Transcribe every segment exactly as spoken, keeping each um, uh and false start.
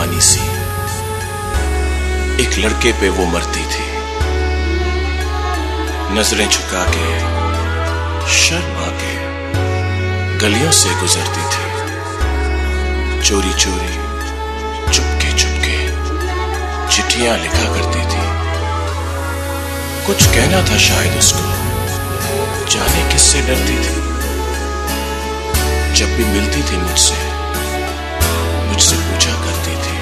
दीवानी सी एक लड़के पे वो मरती थी। नजरें झुका के शर्मा के गलियों से गुजरती थी। चोरी चोरी चुपके चुपके चिट्ठियां लिखा करती थी। कुछ कहना था शायद उसको, जाने किससे डरती थी। जब भी मिलती थी मुझसे मुझसे पूछा करती थी,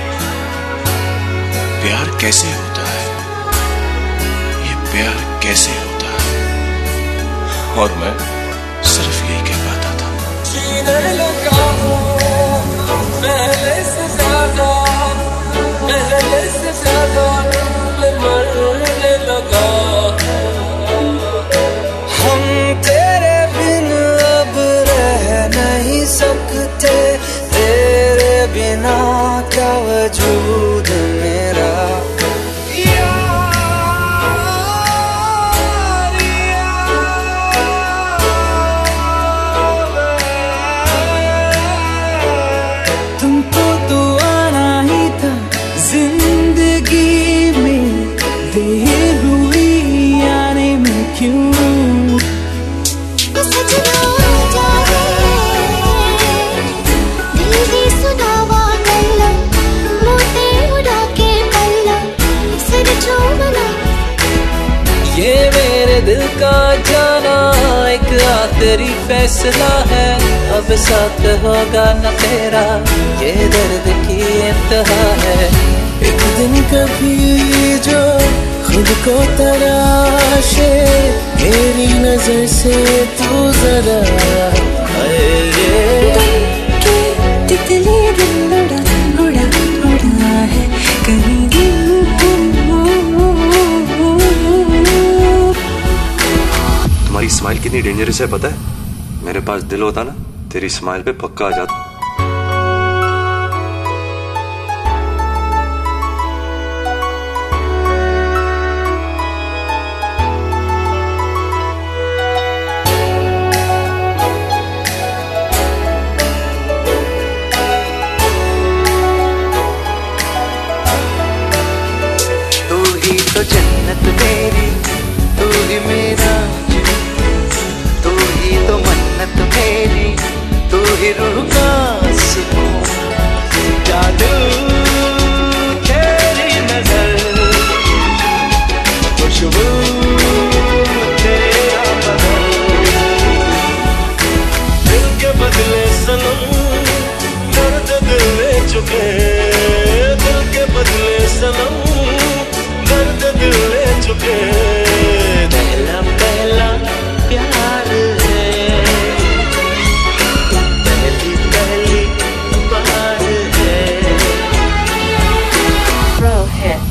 प्यार कैसे होता है, ये प्यार कैसे होता है। और मैं सिर्फ यही कह पाता था, जीने लगा पहले से ज्यादा, पहले से ज्यादा मैं मरने लगा। हम तेरे बिन अब रह नहीं सकते, तेरे बिना क्या वजूद मेरा। तुमको तो आना ही था जिंदगी में, देर हुई आने में क्यों। ये मेरे दिल का जाना एक आखिरी फैसला है, अब साथ होगा न तेरा, ये दर्द की इंतहा है। एक दिन कभी जो खुद को तराशे, मेरी नजर से तू जरा तितली दिल उड़ा उड़ा उड़ा है कहीं। तुम्हारी स्माइल कितनी डेंजरस है पता है? मेरे पास दिल होता ना, तेरी स्माइल पे पक्का आ जाता। तू ही तो जन्नत मेरी, तू ही मेरा, तू ही तो मन्नत मेरी, तू ही रूह का सुकून। जादू तेरी नजर, खुशबू तेरा बदन, दिल के बदले सनम दर्द दिल ले चुके, दिल के बदले सनम दर्द दिल ले चुके। पहला पहला प्यार है, पहली पहली बार है। Rohit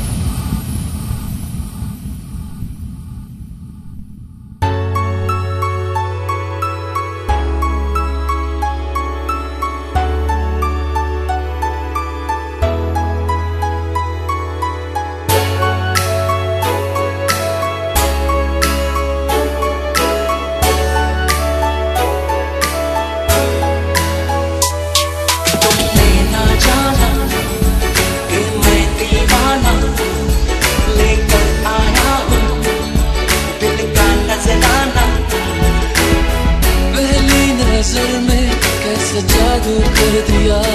जादू कर दिया